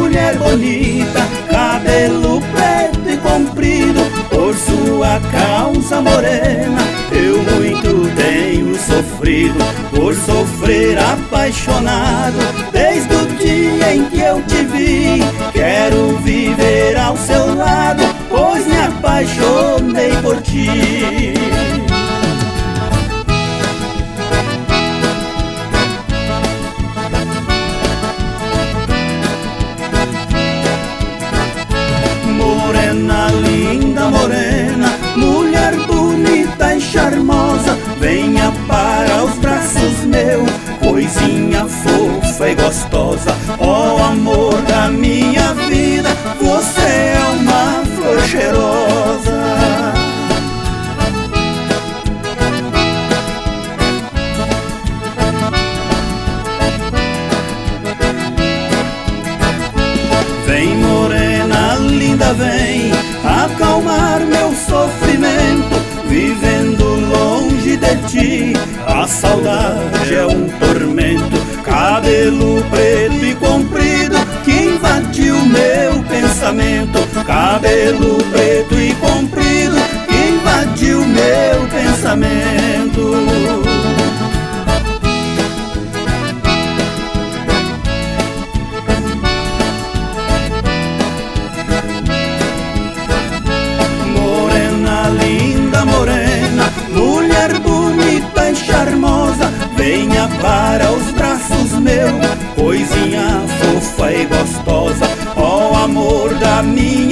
mulher bonita, cabelo preto e comprido, por sua causa morena eu muito tenho sofrido, por sofrer apaixonado. Desde o dia em que eu te vi, quero viver ao seu lado, pois me apaixonei por ti. Morena, linda morena, mulher bonita e charmosa, venha para os braços meus, coisinha fofa e gostosa. Ó amor da minha vida, você é uma flor cheirosa. Vem morena, linda vem, acalmar meu sofrimento, vivendo longe de ti, a saudade é um tormento. Cabelo preto e comprido que invadiu meu pensamento, cabelo preto e comprido que invadiu meu pensamento. Morena, mulher bonita e charmosa, venha para os braços meus, coisinha fofa e gostosa. Ó amor da minha